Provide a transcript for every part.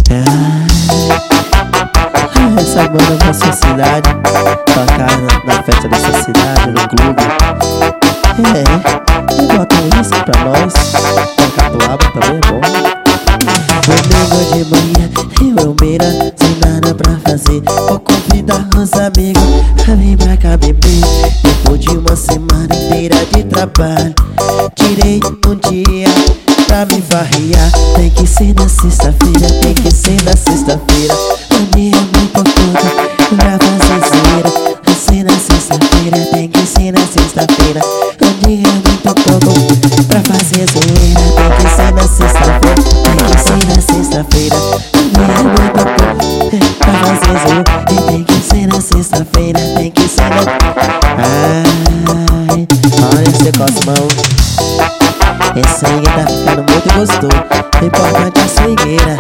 Essa banda da sua cidade, tocar na festa dessa cidade, no clube. E bota um whisky pra nós. Com catuaba também é bom. Domingo de manhã, eu beira, sem nada pra fazer. Vou convidar os amigos pra vir pra cá beber. Depois de uma semana inteira de trabalho, tirei um dia pra me farrear. Tem que ser na sexta-feira, tem que ser na sexta-feira. O dia é muito pouco pra fazer zoeira. Tem que ser na sexta-feira, tem que ser na sexta-feira. O dia é muito pouco pra fazer zoeira. Tem que ser na sexta-feira, tem que ser na sexta-feira. O dia é muito pouco pra fazer zoeira. E tem que ser na sexta-feira, tem que ser na... Ai, olha esse cosmão. Esse swing tá ficando muito gostoso. O importante é a swingueira.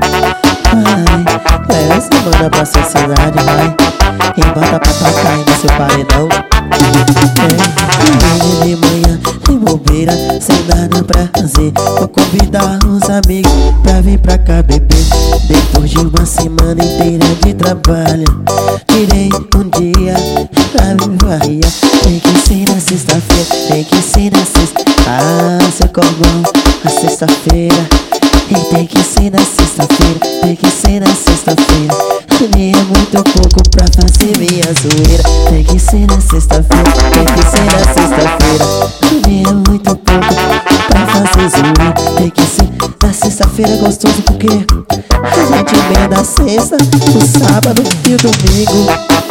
Ai, leva essa banda pra sua cidade, vai. E bota pra tocar aí no seu paredão. Domingo de manhã, de bobeira, sem nada pra fazer. Vou convidar uns amigos pra vir pra cá beber. Depois de uma semana inteira de trabalho, tirei um dia pra me varrer. Tem que ser na sexta-feira, tem que ser na sexta. Seu cordão, na sexta-feira. E tem que ser na sexta-feira, tem que ser na sexta-feira. O dia é muito pouco pra fazer minha zoeira. Tem que ser na sexta-feira, tem que ser na sexta-feira. O dia é muito pouco pra fazer zoeira. Tem que ser na sexta-feira, gostoso porque a gente vem da sexta, no sábado e o domingo.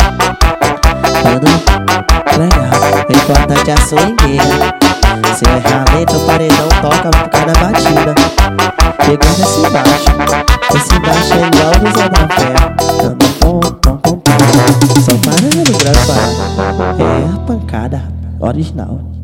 Tudo legal, o importante é a swingueira. Se eu errar a letra, o paredão toca por causa da batida. Pegando esse baixo é igual o Zé da Fé. Dando pom, pom, pom, pom. Só parando, grava. É a pancada original.